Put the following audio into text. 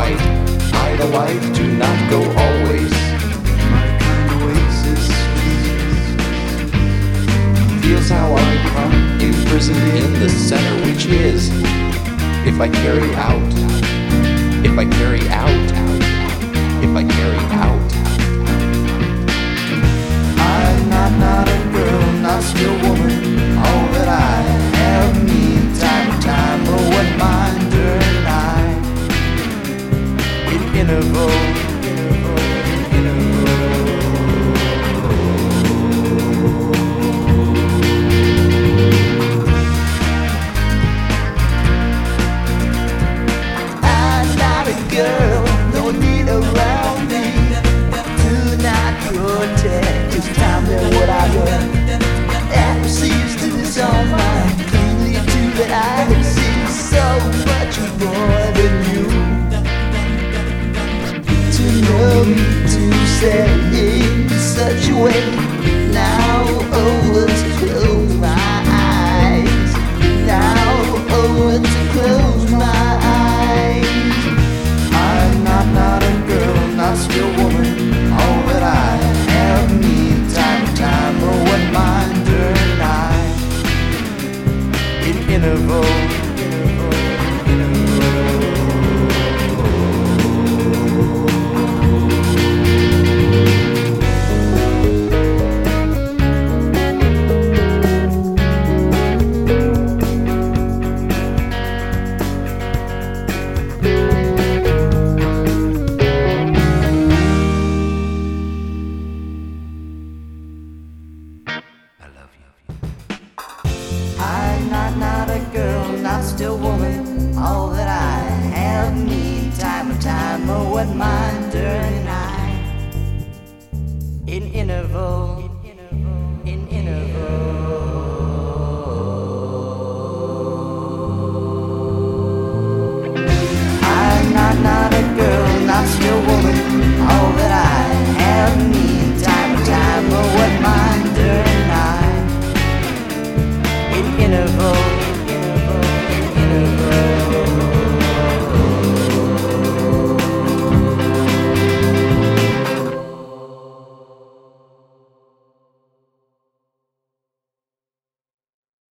right. Idolize, do not go always. My kind of oasis feels how I come imprisoned in the center, which is if I carry out, if I carry out, if I carry out. I'm not a girl, not still woman. All that I have need time to time, but what mind and I in interval. Girl, no need around me to not protect. Just tell me what I want. That seems to be so mine. Clearly too that I have seen so much more than you. To know me, to say in such a way. Now over to close my eyes. Now over to close my eyes. Not a girl, not still woman. All that I have need time to time, but what mind and I in interval. I'm not a girl, not still woman. All that I have need time to time, but what mind and